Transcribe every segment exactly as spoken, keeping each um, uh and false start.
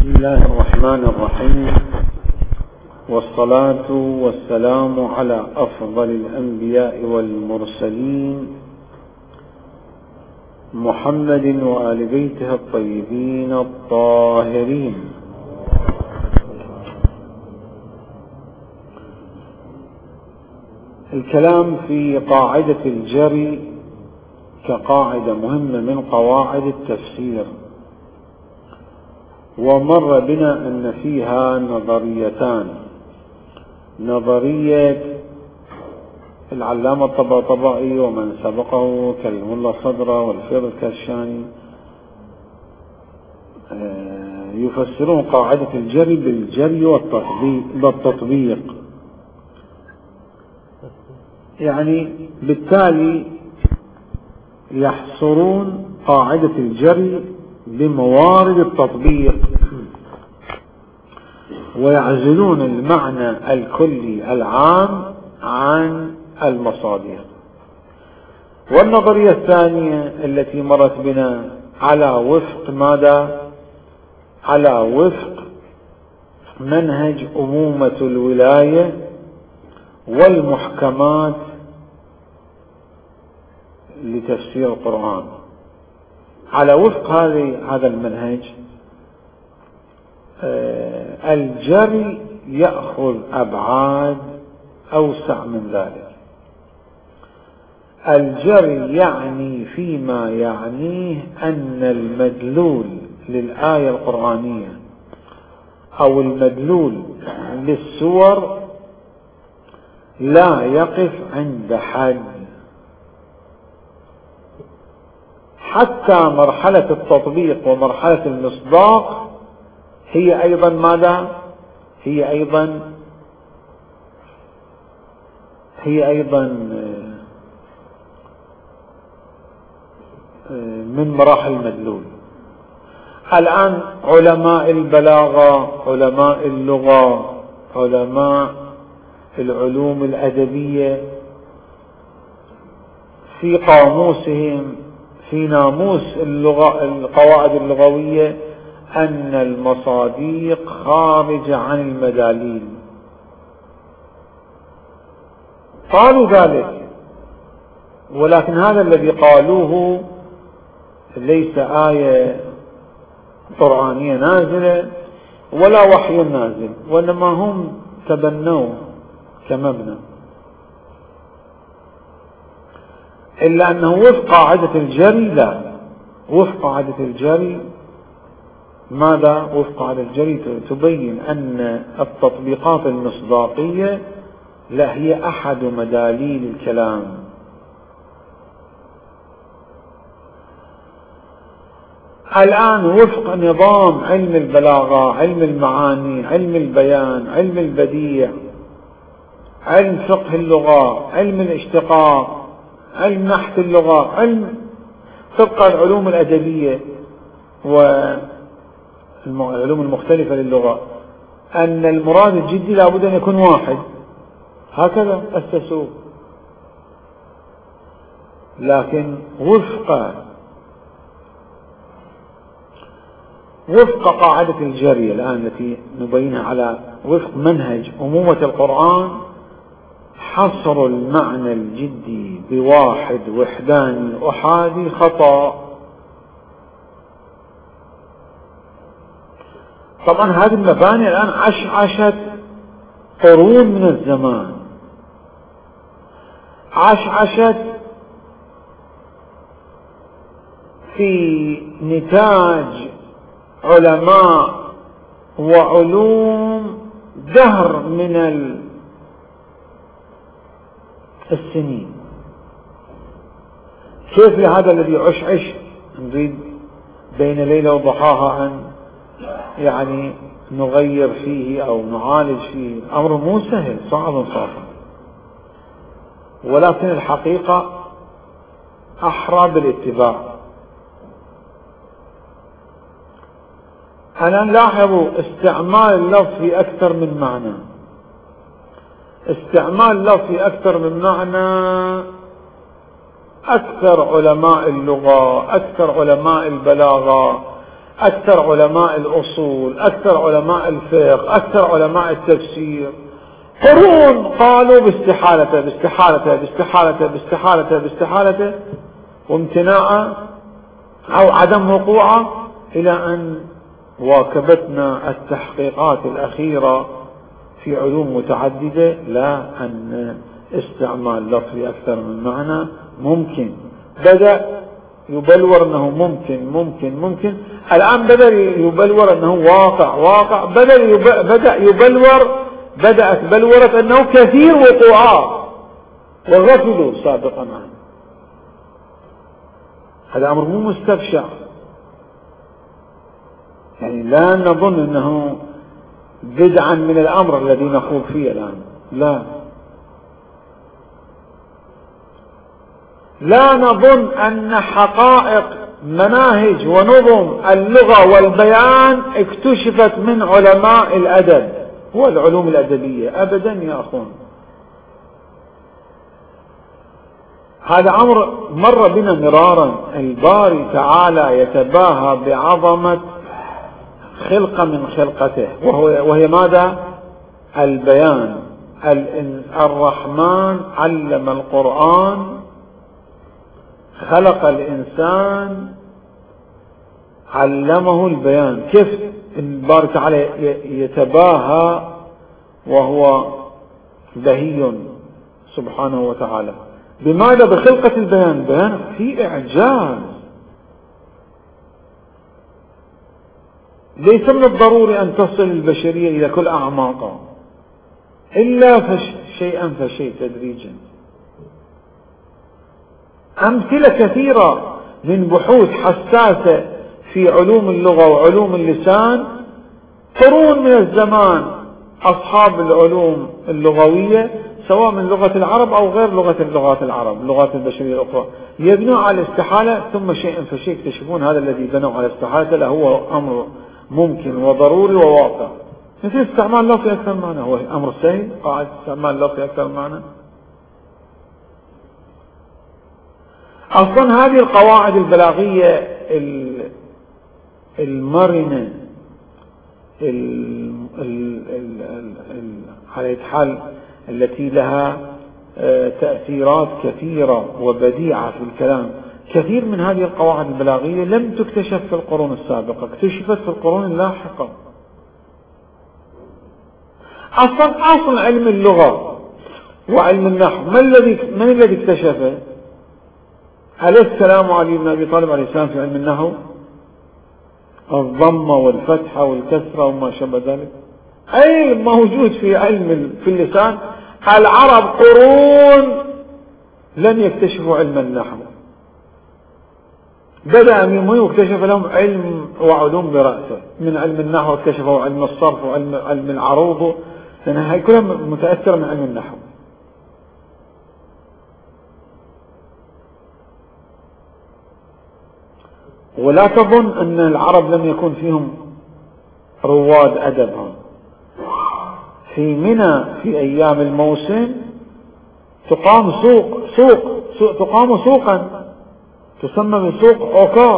بسم الله الرحمن الرحيم، والصلاة والسلام على أفضل الأنبياء والمرسلين محمد وآل بيته الطيبين الطاهرين. الكلام في قاعدة الجري كقاعدة مهمة من قواعد التفسير، ومر بنا أن فيها نظريتان: نظرية العلامة الطباطبائي ومن سبقه كالملا صدرة والفيض الكشاني يفسرون قاعدة الجري بالجري والتطبيق، يعني بالتالي يحصرون قاعدة الجري بموارد التطبيق ويعزلون المعنى الكلي العام عن المصادر. والنظرية الثانية التي مرت بنا على وفق ماذا؟ على وفق منهج أمومة الولاية والمحكمات لتفسير القرآن. على وفق هذا المنهج الجري يأخذ أبعاد أوسع من ذلك. الجري يعني فيما يعنيه أن المدلول للآية القرآنية أو المدلول للسور لا يقف عند حد، حتى مرحلة التطبيق ومرحلة المصداق هي أيضا ماذا؟ هي أيضا هي أيضا من مراحل المدلول. الآن علماء البلاغة، علماء اللغة، علماء العلوم الأدبية في قاموسهم في ناموس اللغة القواعد اللغوية أن المصاديق خارجة عن المداليل، قالوا ذلك، ولكن هذا الذي قالوه ليس آية قرآنية نازلة ولا وحي نازل، وإنما هم تبنوه كمبنى، إلا أنه وفق قاعدة الجري لا. وفق قاعدة الجري ماذا؟ وفق قاعدة الجري تبين أن التطبيقات المصداقية لا هي أحد مداليل الكلام. الآن وفق نظام علم البلاغة، علم المعاني، علم البيان، علم البديع، علم فقه اللغة، علم الاشتقاق، علم نحت اللغة، علم تبقى العلوم الأدبية والعلوم المختلفة للغة، أن المراد الجدي لابد أن يكون واحد، هكذا أسسوه. لكن وفق وفق قاعدة الجري الآن التي نبينها على وفق منهج أمومة القرآن، حصر المعنى الجدي بواحد وحداني أحادي خطأ. طبعا هذه المباني الآن عشعشت قرون من الزمان، عشعشت في نتاج علماء وعلوم دهر من السنين. كيف لهذا الذي عشعش نريد بين ليلة وضحاها أن يعني نغير فيه أو نعالج فيه؟ أمر مو سهل، صعب صعب، ولكن الحقيقة أحرى بالاتباع. أنا نلاحظ استعمال اللفظ في أكثر من معنى، استعمال اللفظ في أكثر من معنى. أكثر علماء اللغة، أكثر علماء البلاغة أكثر علماء الأصول، أكثر علماء الفقه، أكثر علماء التفسير، قرون قالوا باستحالته باستحالته باستحالته باستحالته باستحالته وامتناعه أو عدم وقوعه، إلى أن واكبتنا التحقيقات الأخيرة في علوم متعددة لا أن استعمال لفظ أكثر من معنى ممكن. بدأ يبلور أنه ممكن ممكن ممكن، الآن بدأ يبلور أنه واقع واقع، بدأ يبلور بدأت بلورة أنه كثير وقوعات وغفلوا سابقا عنه. هذا أمر مو مستبشع، يعني لا نظن أنه بدعا من الأمر الذي نخوض فيه الآن، لا لا نظن أن حقائق مناهج ونظم اللغة والبيان اكتشفت من علماء الأدب والعلوم الأدبية، أبدا يا أخوان. هذا أمر مر بنا مرارا. الباري تعالى يتباهى بعظمة خلقة من خلقته، وهو وهي ماذا؟ البيان. الرحمن علم القرآن، خلق الإنسان، علمه البيان. كيف الباري تعالى يتباهى وهو بهي سبحانه وتعالى؟ بماذا؟ بخلقة البيان. بيان في إعجاز، ليس من الضروري أن تصل البشرية إلى كل أعماقها، إلا فش شيئا فشيء تدريجا. أمثلة كثيرة من بحوث حساسة في علوم اللغة وعلوم اللسان، قرون من الزمان أصحاب العلوم اللغوية سواء من لغة العرب أو غير لغة اللغات العرب، اللغات البشرية الأخرى، يبنوا على الاستحالة، ثم شيئا فشيء يكتشفون هذا الذي بنوا على الاستحالة له هو أمر ممكن وضروري وواقع. مثل استعمال لفظ أكثر معنى، هو أمر سهل قاعد استعمال لفظ أكثر معنى. أصلا هذه القواعد البلاغية المرنة على حال التي لها تأثيرات كثيرة وبديعة في الكلام، كثير من هذه القواعد البلاغية لم تكتشف في القرون السابقة، اكتشفت في القرون اللاحقة. أصلا أصل علم اللغة وعلم النحو من الذي من الذي اكتشفه؟ عليه السلام علي بن أبي طالب عليه السلام في علم النحو، الضمة والفتحة والكسرة وما شابه ذلك، أي موجود في علم في اللسان. العرب قرون لم يكتشفوا علم النحو، بدأ من يكتشف لهم علم وعلوم برأسه، من علم النحو اكتشفوا علم الصرف وعلم علم العروض، لأن هي كلها متأثرة من علم النحو. ولا تظن أن العرب لم يكن فيهم رواد أدب. في منى في أيام الموسم تقام سوق سوق, سوق تقام سوقا تسمى بسوق عكاظ،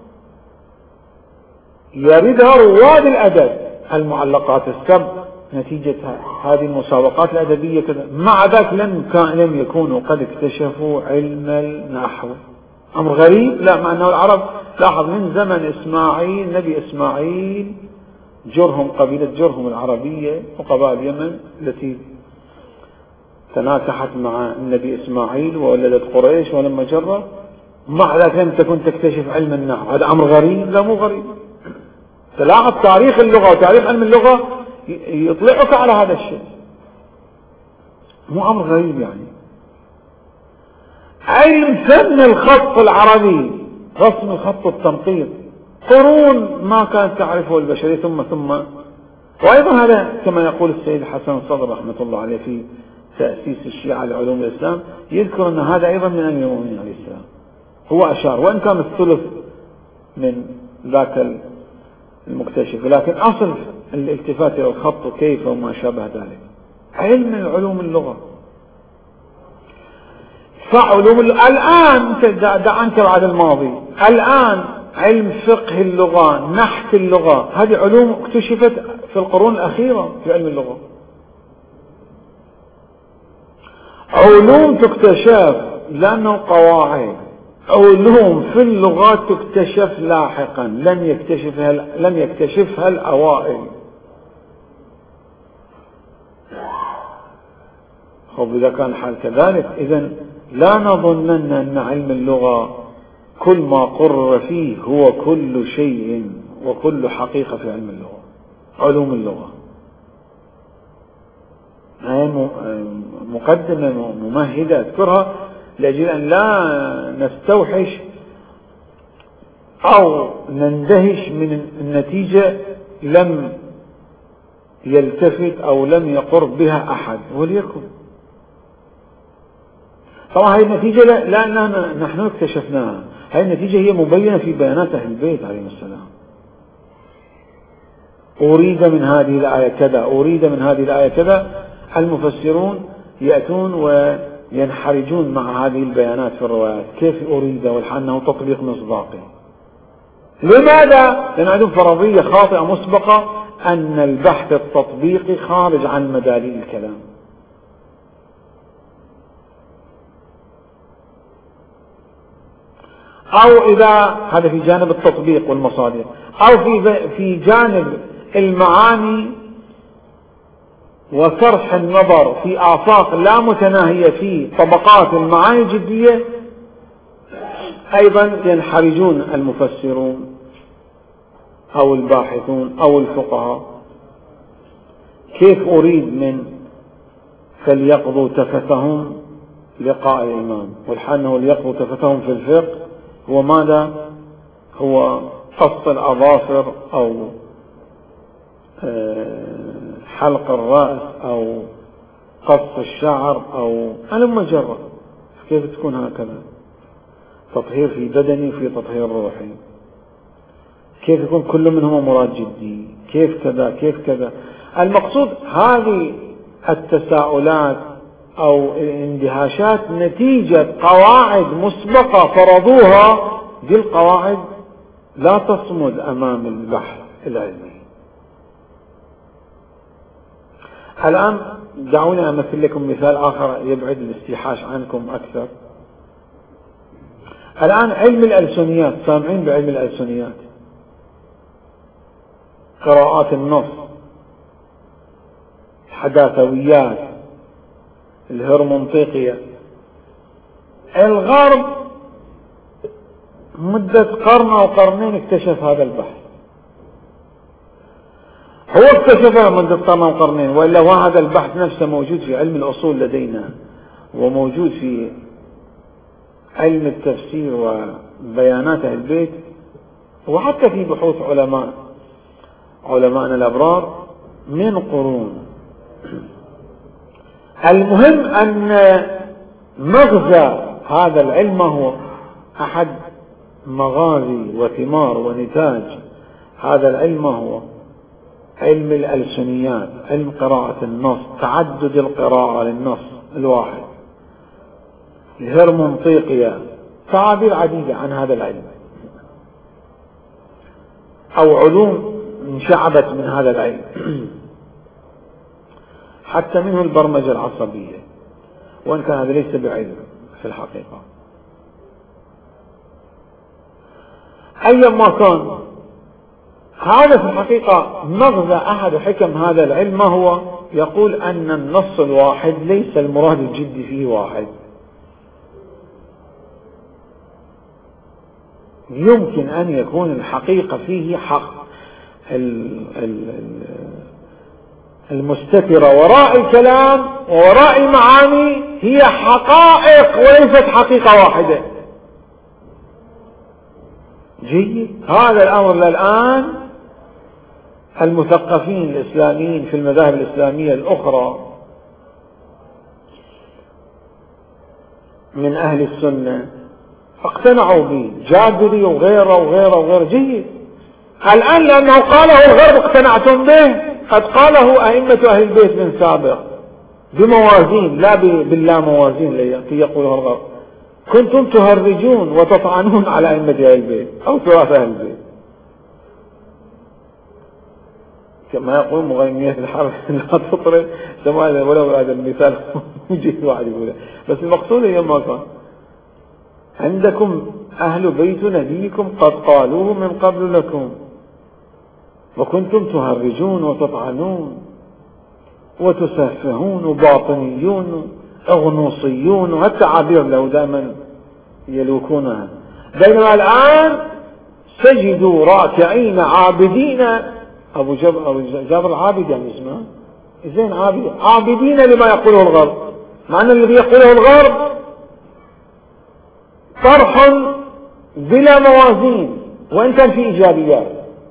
يردها رواد الأدب، المعلقات السبع نتيجة هذه المسابقات الأدبية كذا. مع ذلك لم لم يكونوا قد اكتشفوا علم النحو. أمر غريب، لا، مع أنه العرب لاحظ من زمن إسماعيل، نبي إسماعيل، جرهم، قبيلة جرهم العربية وقبائل اليمن التي تناكحت مع النبي إسماعيل وولدت قريش ولما جرى، مع ذلك لم تكن تكتشف علم النحو. هذا أمر غريب؟ لا مو غريب. تلاحظ تاريخ اللغة وتاريخ علم اللغة يطلعك على هذا الشيء، مو أمر غريب. يعني علم فن الخط العربي، رسم الخط والتنقيط، قرون ما كانت تعرفه البشرية، ثم ثم وأيضا هذا كما يقول السيد حسن صدر رحمة الله عليه في تأسيس الشيعة لعلوم الإسلام، يذكر أن هذا أيضا من أمير المؤمنين عليه السلام، هو أشار وإن كان الثلث من ذاك المكتشف، لكن أصل الالتفات إلى الخط وكيف وما شابه ذلك علم العلوم اللغة. فعلوم الآن دع عنك بعد الماضي، الآن علم فقه اللغة، نحت اللغة، هذه علوم اكتشفت في القرون الأخيرة في علم اللغة. علوم تكتشف لأنه قواعد، علوم في اللغات تكتشف لاحقا، لم يكتشفها لم يكتشفها الأوائل. خب إذا كان الحال كذلك، إذن لا نظنن أن علم اللغة كل ما قرر فيه هو كل شيء وكل حقيقة في علم اللغة. علوم اللغة هي مقدمة ممهدة أذكرها لأجل أن لا نستوحش أو نندهش من النتيجة لم يلتفت أو لم يقر بها أحد، وليكن طبعا هذه النتيجة لا, لا نحن اكتشفناها، هذه النتيجة هي مبينة في بيانات أهل البيت عليهم السلام. أريد من هذه الآية كذا، أريد من هذه الآية كذا، المفسرون يأتون وينحرجون مع هذه البيانات في الروايات، كيف أريد والحال أنه تطبيق مصداقي. لماذا؟ لأن عندهم فرضية خاطئة مسبقة أن البحث التطبيقي خارج عن مداري الكلام. أو إذا هذا في جانب التطبيق والمصادر، أو في في جانب المعاني وطرح النظر في آفاق لا متناهية في طبقات المعاني الجدية، أيضا ينحرجون المفسرون أو الباحثون أو الفقهاء. كيف أريد من فليقضوا تفتهم لقاء الإمام، والحال أنه ليقضوا تفتهم في الفقه هو ماذا؟ هو قص الأظافر أو حلق الرأس أو قص الشعر أو ألم مجرد. كيف تكون هكذا؟ تطهير في بدني وفي تطهير روحي. كيف يكون كل منهما مراد جدي؟ كيف كذا كيف كذا؟ المقصود هذه التساؤلات أو الاندهاشات نتيجة قواعد مسبقة فرضوها، دي القواعد لا تصمد أمام البحث العلمي. الآن دعوني أمثل لكم مثال آخر يبعد الاستيحاش عنكم أكثر. الآن علم الألسنيات، سامعين بعلم الألسنيات، قراءات النص، الحداثويات، الهرمنطيقية. الغرب مدة قرن أو قرنين اكتشف هذا البحث، هو اكتشفه مدة قرن أو قرنين، وإلا هذا البحث نفسه موجود في علم الأصول لدينا، وموجود في علم التفسير وبيانات أهل البيت، وحتى في بحوث علماء علماءنا الأبرار من قرون. المهم أن مغزى هذا العلم هو أحد مغازي وثمار ونتاج هذا العلم هو علم الألسنيات، علم قراءة النص، تعدد القراءة للنص الواحد، الهرمنطيقية، تعابير عديدة عن هذا العلم، أو علوم انشعبت من هذا العلم، حتى منه البرمجة العصبية، وإن كان هذا ليس بعلم في الحقيقة. أيما كان، هذا في الحقيقة مغزى أحد حكم هذا العلم، ما هو؟ يقول أن النص الواحد ليس المراد الجدي فيه واحد، يمكن أن يكون الحقيقة فيه حق المستترة وراء الكلام ووراء المعاني هي حقائق وليست حقيقة واحدة. جيد، هذا الأمر للآن المثقفين الإسلاميين في المذاهب الإسلامية الأخرى من أهل السنة اقتنعوا به، جابري وغيره وغيره وغيره. جيد، الآن لأنه قاله الغرب اقتنعتم به، قد قاله أئمة أهل البيت من سابق بموازين، لا باللا موازين التي يقولها الغرب. كنتم تهرجون وتطعنون على أئمة أهل البيت أو تراث أهل البيت، كما يقول مغنية الحرب لا تطرد سماء، ولو هذا المثال يجي واحد يقوله، بس المقصود يوم كان عندكم أهل بيت نبيكم قد قالوه من قبل لكم، وكنتم تهرجون وتطعنون وتسفهون وباطنيون أغنوصيون، وحتى عبير لو دائما يلوكونها. بينما الآن سجدوا راكعين عابدين، أبو جابر أبو جابر عابد يعني اسمه زين، عابد عابدين لما يقوله الغرب، مع أن الذي يقوله الغرب طرح بلا موازين وإن كان في إيجابيات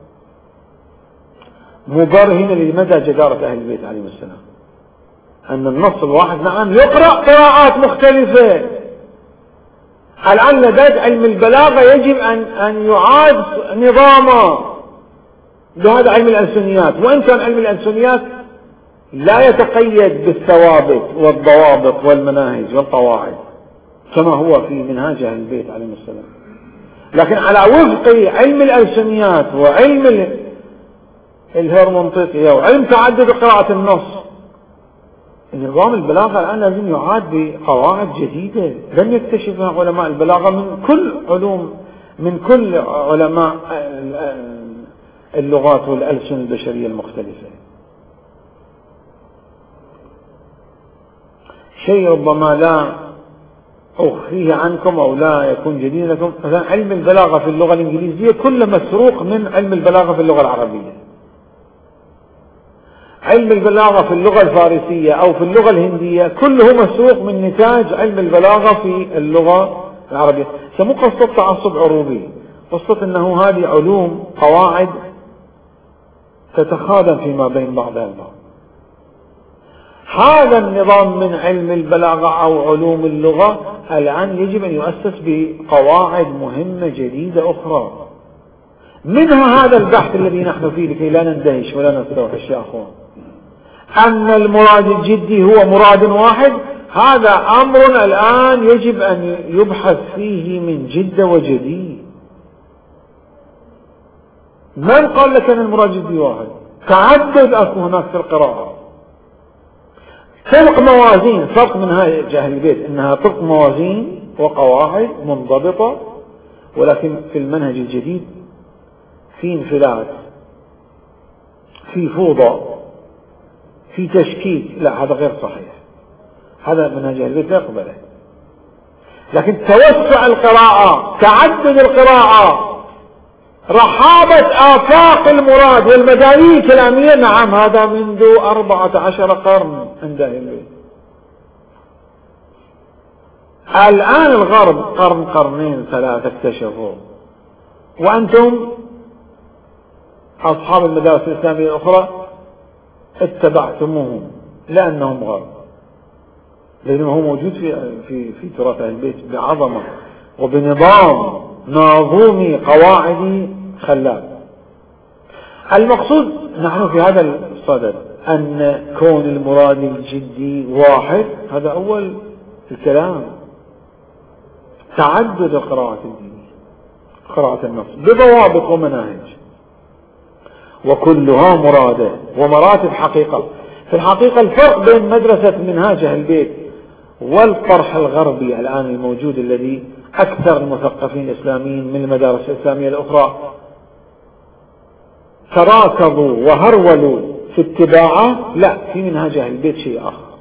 مبرهنة لمدى جدارة أهل البيت عليهم السلام، أن النص الواحد نعم يقرأ قراءات مختلفة. الآن لدى علم البلاغة يجب أن أن يعاد نظامه بهذا علم الألسنيات، وإن كان علم الألسنيات لا يتقيد بالثوابت والضوابط والمناهج والقواعد كما هو في منهاج أهل البيت عليهم السلام، لكن على وفق علم الألسنيات وعلم الهرمنطيقية وعلم تعدد قراءة النص، نظام البلاغة الآن لازم يعاد بقواعد جديدة لم يكتشفها علماء البلاغة من كل علوم، من كل علماء اللغات والألسن البشرية المختلفة. شيء ربما لا أخفيه عنكم أو لا يكون جديد لكم، مثلا علم البلاغة في اللغة الإنجليزية كله مسروق من علم البلاغة في اللغة العربية. علم البلاغة في اللغة الفارسية أو في اللغة الهندية كله مسروق من نتاج علم البلاغة في اللغة العربية. سمو قصة تعصب عروبي، قصة أنه هذه علوم قواعد تتخادم فيما بين بعضها البعض. هذا النظام من علم البلاغة أو علوم اللغة الآن يجب أن يؤسس بقواعد مهمة جديدة أخرى، منها هذا البحث الذي نحن فيه لكي لا نندهش ولا نستوحش يا أخوان، أن المراد الجدي هو مراد واحد. هذا أمر الآن يجب أن يبحث فيه من جد وجديد. من قال لك أن المراد الجدي واحد؟ تعدد أكو هناك في القراءة، فرق موازين، فرق من هاي أهل البيت إنها فرق موازين وقواعد منضبطة، ولكن في المنهج الجديد في انفلات، في فوضى، في تشكيك. لا، هذا غير صحيح، هذا منهج أهل البيت لا يقبله. لكن توسع القراءة، تعدد القراءة، رحابة آفاق المراد والمدارية الكلامية، نعم هذا منذ أربعة عشر قرن عند أهل البيت. الآن الغرب قرن قرنين ثلاثة اكتشفوا، وأنتم أصحاب المدارس الإسلامية الأخرى اتبعتموهم لأنهم غرب، لأنه هو موجود في في في تراث أهل البيت بعظمة وبنظام ناظومي قواعدي خلاب. المقصود نحن في هذا الصدد أن كون المراد الجدي واحد، هذا أول الكلام. تعدد القراءات الدينية، قراءة النص بضوابط ومناهج، وكلها مرادة ومراتب حقيقة. في الحقيقة الفرق بين مدرسة منهاج أهل البيت والطرح الغربي الآن الموجود الذي أكثر المثقفين الإسلاميين من المدارس الإسلامية الأخرى تراكضوا وهرولوا في اتباعه، لا، في منهاج أهل البيت شيء آخر.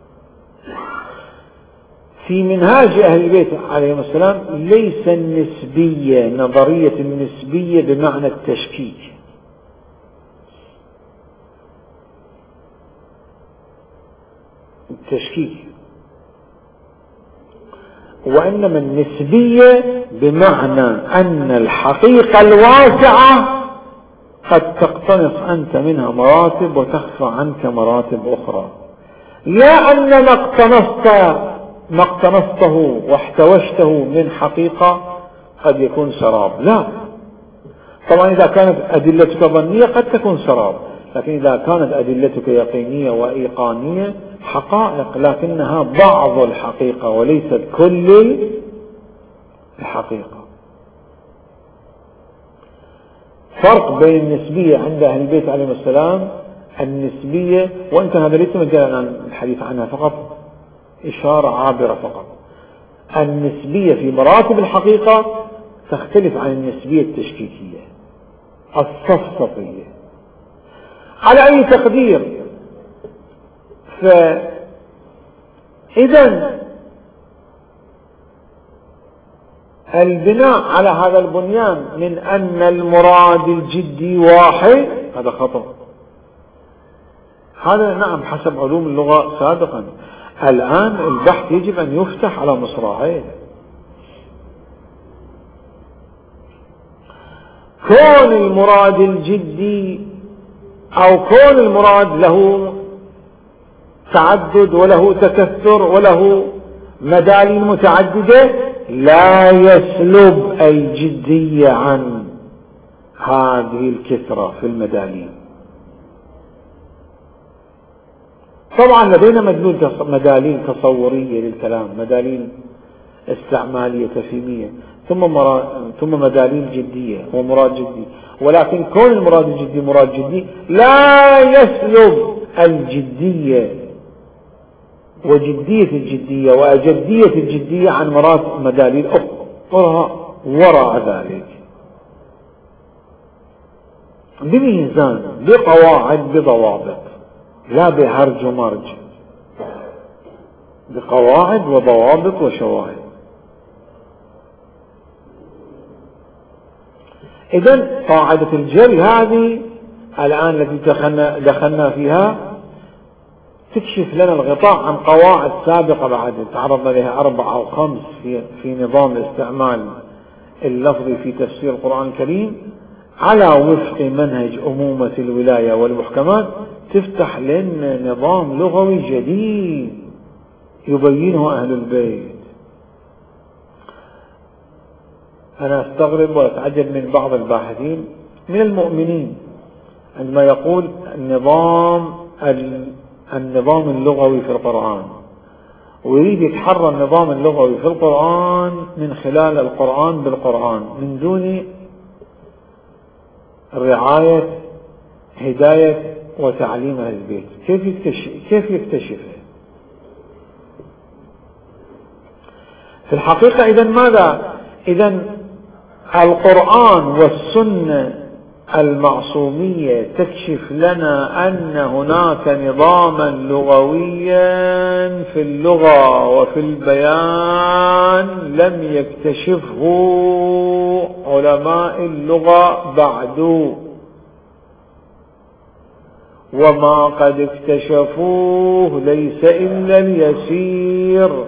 في منهاج أهل البيت عليهم السلام ليس النسبية نظرية النسبية بمعنى التشكيك، التشكيك، وإنما النسبية بمعنى أن الحقيقة الواسعة قد تقتنص أنت منها مراتب وتخفى عنك مراتب أخرى، لا أن ما اقتنصت ما اقتنصته واحتوشته من حقيقة قد يكون سراب، لا. طبعا إذا كانت أدلتك ظنية قد تكون سراب، لكن إذا كانت أدلتك يقينية وإيقانية حقائق، لكنها بعض الحقيقة وليست كل الحقيقة. فرق بين النسبية عند أهل البيت عليهم السلام، النسبية، وإن كان هذا ليس مجالا عن الحديث عنها، فقط إشارة عابرة فقط. النسبية في مراتب الحقيقة تختلف عن النسبية التشكيكية الصفصفية. على أي تقدير، فإذا البناء على هذا البنيان من أن المراد الجدي واحد هذا خطأ. هذا نعم حسب علوم اللغة سابقا. الآن البحث يجب أن يفتح على مصراعيه. كون المراد الجدي أو كون المراد له تعدد وله تكثر وله مدالين متعددة لا يسلب الجدية عن هذه الكثرة في المدالين. طبعا لدينا مدالين تصورية للكلام، مدالين استعمالية تفهيمية، ثم ثم مدالين جدية ومراد جدي، ولكن كون المراد الجدي مراد جدي لا يسلب الجدية وجدية الجدية وأجدية الجدية عن مراد مدالين أخرى وراء ذلك، بميزان بقواعد بضوابط، لا بهرج ومرج، بقواعد وضوابط وشواهد. إذن قاعدة الجري هذه الآن التي دخلنا, دخلنا فيها تكشف لنا الغطاء عن قواعد سابقة بعد تعرضنا لها أربع أو خمس في, في نظام الاستعمال اللفظي في تفسير القرآن الكريم على وفق منهج أمومة الولاية والمحكمات. تفتح لنا نظام لغوي جديد يبينه أهل البيت. أنا أستغرب وأتعجب من بعض الباحثين من المؤمنين عندما يقول النظام النظام اللغوي في القرآن، ويريد يتحرى النظام اللغوي في القرآن من خلال القرآن بالقرآن من دون رعاية هداية وتعليم أهل البيت. كيف يكتشف كيف يكتشفه؟ في الحقيقة إذن ماذا؟ إذن القرآن والسنة المعصومية تكشف لنا أن هناك نظاما لغويا في اللغة وفي البيان لم يكتشفه علماء اللغة بعد، وما قد اكتشفوه ليس إلا اليسير،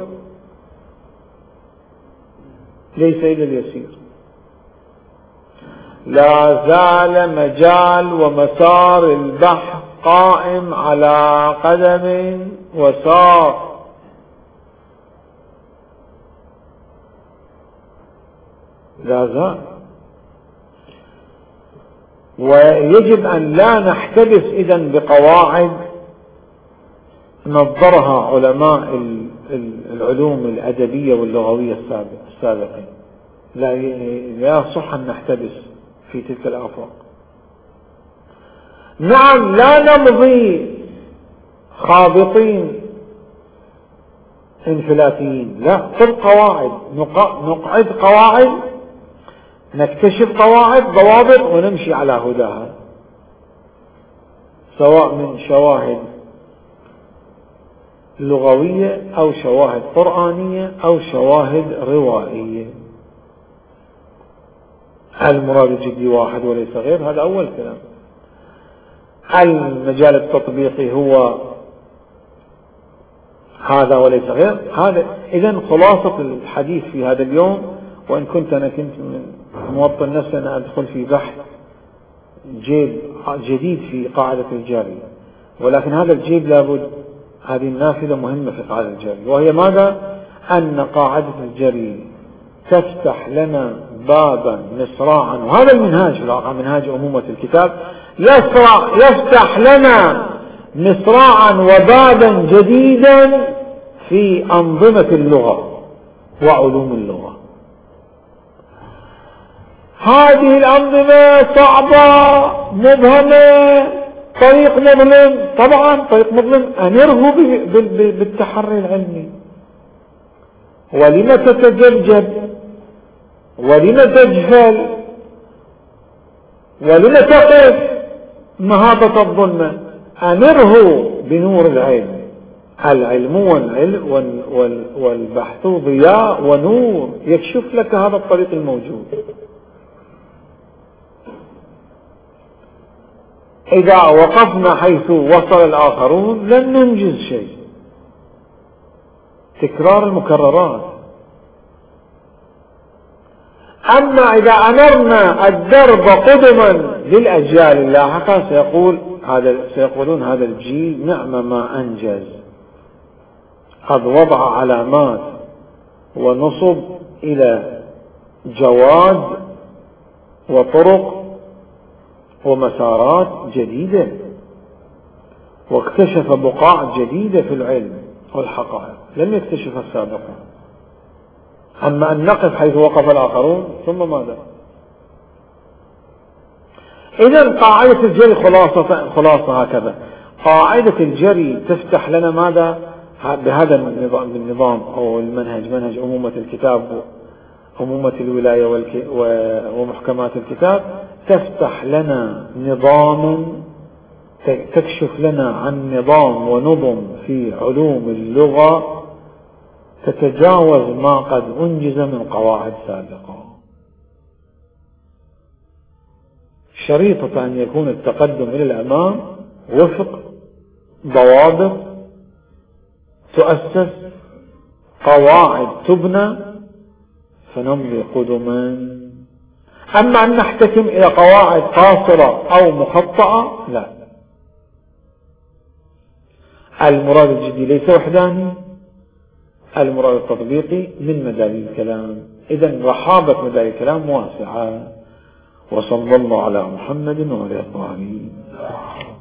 ليس إلا اليسير. لا زال مجال ومسار البحث قائم على قدم وساق. لا زال، ويجب أن لا نحتبس إذن بقواعد نظرها علماء العلوم الأدبية واللغوية السابقين. لا لا يصح أن نحتبس في تلك الآفاق. نعم لا نمضي خابطين انفلاتيين، لا، خذ قواعد، نقعد قواعد، نكتشف قواعد ضوابط ونمشي على هداها، سواء من شواهد لغوية أو شواهد قرآنية أو شواهد روائية. المراد الجدي واحد وليس غير، هذا أول كلام. المجال التطبيقي هو هذا وليس غير هذا. إذن خلاصة الحديث في هذا اليوم، وإن كنت أنا كنت موطن نفسي أن أدخل في بحث جيب جديد في قاعدة الجارية، ولكن هذا الجيب لابد، هذه النافذة مهمة في قاعدة الجارية، وهي ماذا؟ أن قاعدة الجارية تفتح لنا بابا مصراعا، وهذا المنهاج في الواقع منهاج أمومة الكتاب، يفتح لنا مصراعا وبابا جديدا في أنظمة اللغة وعلوم اللغة. هذه الأنظمة صعبة مبهمة، طريق مظلم. طبعا طريق مظلم، أنره بالتحري العلمي. ولم تتجبجب، ولم تجهل، ولم تقف مهابة الظلمة؟ أنره بنور العلم. العلم والبحث ضياء ونور، يكشف لك هذا الطريق الموجود. إذا وقفنا حيث وصل الآخرون لن ننجز شيء. تكرار المكررات. أما إذا أمرنا الدرب قدما للأجيال اللاحقة سيقول هذا سيقولون هذا الجيل نعم ما أنجز، قد وضع علامات ونصب إلى جواد وطرق ومسارات جديدة، واكتشف بقاع جديدة في العلم والحقائق لم يكتشفها السابقون. أما أن نقف حيث وقف الآخرون ثم ماذا؟ إذن قاعدة الجري خلاصة, خلاصة هكذا. قاعدة الجري تفتح لنا ماذا؟ بهذا النظام أو المنهج، منهج أمومة الكتاب، أمومة الولاية ومحكمات الكتاب، تفتح لنا نظام، تكشف لنا عن نظام ونظم في علوم اللغة تتجاوز ما قد أنجز من قواعد سابقة. شريطة أن يكون التقدم إلى الأمام وفق ضوابط تؤسس، قواعد تبنى، فنمضي قدما. أما أن نحتكم إلى قواعد قاصرة أو مخطئة لا. المراد الجدي ليس وحداني، المراد التطبيقي من مجال الكلام. إذن رحابة مجال الكلام واسعة. وصلى الله على محمد وعلى آله.